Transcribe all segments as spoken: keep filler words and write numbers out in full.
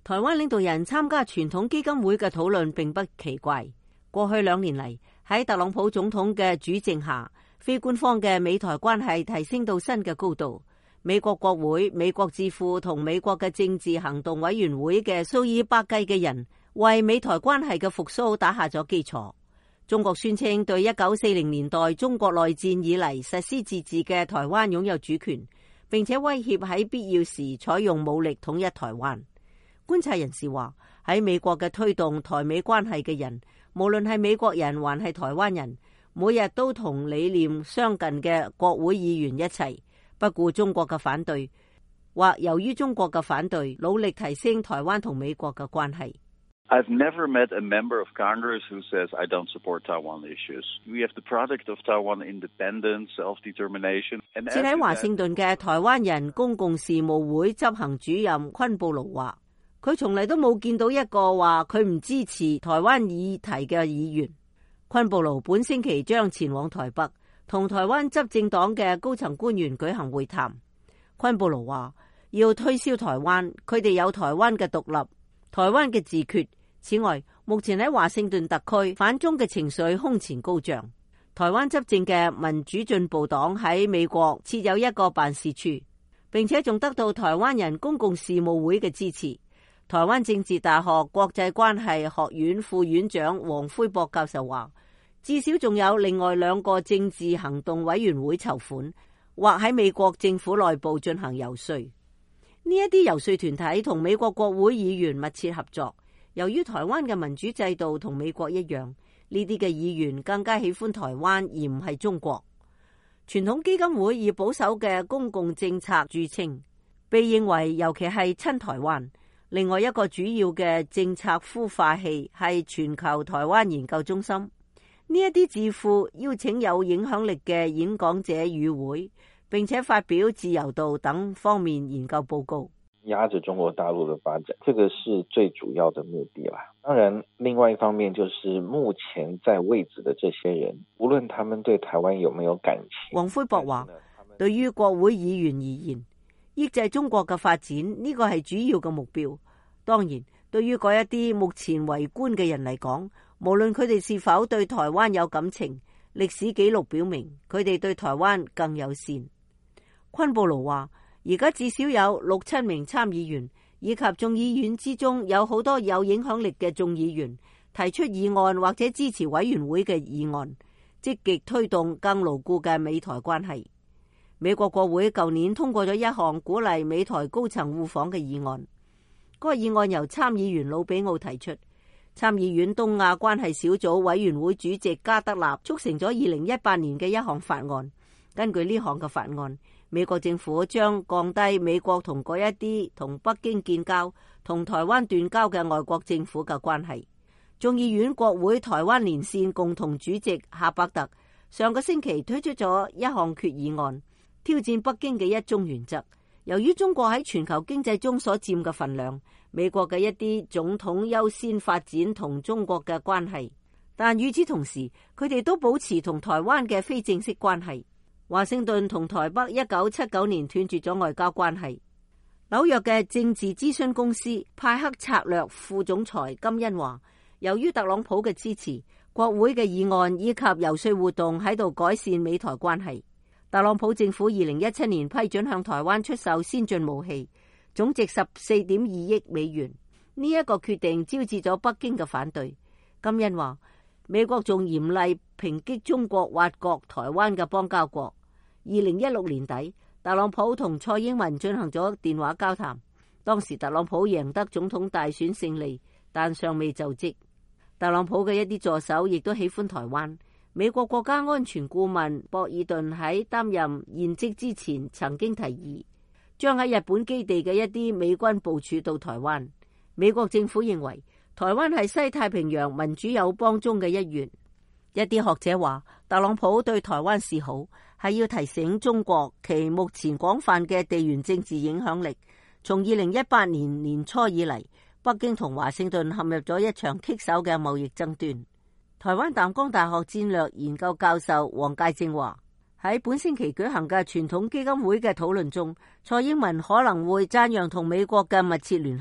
台灣領導人參加傳統基金會嘅討論並不奇怪。過去兩年嚟，喺特朗普總統嘅主政下，非官方嘅美台關係提升到新嘅高度。美國國會、美國智庫同美國嘅政治行動委員會嘅數以百計嘅人，為美台關係嘅復甦打下咗基礎。中國宣稱對一九四零年代中國內戰以嚟實施自治嘅台灣擁有主權，並且威脅喺必要時採用武力統一台灣。觀察人士話，喺美國嘅推動台美關係嘅人，無論係美國人還係台灣人，每日都同理念相近嘅國會議員一齊，不顧中國嘅反對，或由於中國嘅反對，努力提升台灣同美國嘅關係。 I've never met a member of Congress who says I don't support Taiwan issues. We have the product of Taiwan independence, self-determination. 設喺華盛頓嘅台灣人公共事務會執行主任昆布盧話，佢從嚟都冇見到一個話佢唔支持台灣議題嘅議員。昆布盧本星期將前往台北，同台灣執政黨嘅高層官員舉行會談。昆布盧話要推銷台灣，佢哋有台灣嘅獨立、台灣嘅自決。此外，目前喺華盛頓特區反中嘅情緒空前高漲。台灣執政嘅民主進步黨喺美國設有一個辦事處，並且仲得到台灣人公共事務會嘅支持。台灣政治大學國際關係學院副院長黃輝博教授話，至少仲有另外兩個政治行動委員會籌款，或喺美國政府內部進行游說。呢一啲游說團體同美國國會議員密切合作。由於台灣嘅民主制度同美國一樣，呢啲嘅議員更加喜歡台灣而唔係中國。傳統基金會以保守嘅公共政策著稱，被認為尤其係親台灣。另外一個主要嘅政策孵化器係全球台灣研究中心。呢一啲智庫邀請有影響力嘅演講者與會，並且發表自由度等方面研究報告。 壓着中國大陸的發展，這個是最主要的目的啦。當然，另外一方面就是目前在位置的這些人，無論他們對台灣有沒有感情。 黃輝博話，對於國會議員而言，抑制中國嘅發展呢個係主要嘅目標。當然，對於嗰一啲目前為官嘅人嚟講，無論佢哋是否對台灣有感情，歷史記錄表明佢哋對台灣更友善。昆布盧話，而家至少有六七名參議員以及眾議院之中有好多有影響力嘅眾議員提出議案或者支持委員會嘅議案，積極推動更牢固嘅美台關係。美國國會舊年通過咗一項鼓勵美台高層互訪嘅議案，嗰個議案由參議員魯比奧提出，參議院東亞關係小組委員會主席加德納促成咗二零一八年嘅一項法案。根據呢項嘅法案，美國政府將降低美國同嗰一啲同北京建交、同台灣斷交嘅外國政府嘅關係。眾議院國會台灣連線共同主席夏伯特上個星期推出咗一項決議案，挑戰北京嘅一中原則。由於中國喺全球經濟中所佔嘅份量，美國嘅一啲總統優先發展同中國嘅關係，但與此同時，佢哋都保持同台灣嘅非正式關係。華盛頓同台北一九七九年斷絕咗外交關係。紐約嘅政治諮詢公司派克策略副總裁金恩話，由於特朗普嘅支持，國會嘅議案以及遊說活動喺度改善美台關係。特朗普政府二零一七年批准向台灣出售先進武器，總值十四點二億美元。呢、這、一個決定招致咗北京嘅反對。金恩話，美國仲嚴厲抨擊中國挖角台灣嘅邦交國。二零一六年底，特朗普同蔡英文進行咗電話交談，當時特朗普贏得總統大選勝利，但尚未就職。特朗普嘅一啲助手亦都喜歡台灣。美國國家安全顧問博爾頓喺擔任現職之前曾經提議，將喺日本基地嘅一啲美軍部署到台灣。美國政府認為台灣係西太平洋民主友邦中嘅一員。一啲學者話，特朗普對台灣示好，係要提醒中國其目前廣泛嘅地緣政治影響力。從二零一八年年初以嚟，北京同華盛頓陷入咗一場棘手嘅貿易爭端。台灣淡江大學戰略研究教授黃介正話，喺本星期舉行嘅傳統基金會嘅討論中，蔡英文可能會讚揚同美國嘅密切聯繫。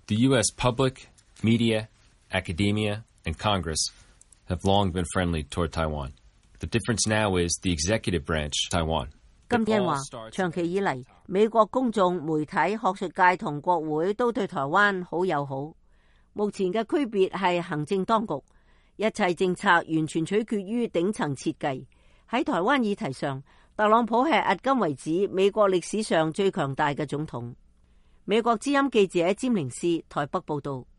The U S public, media, academia, and Congress have long been friendly toward Taiwan. The difference now is the executive branch, Taiwan. 金天話，長期以嚟，美國公眾、媒體、學術界同國會都對台灣好友好。目前嘅區別係行政當局，一切政策完全取決於頂層設計。喺台灣議題上，特朗普係迄今為止美國歷史上最強大嘅總統。美國之音記者詹寧斯台北報道。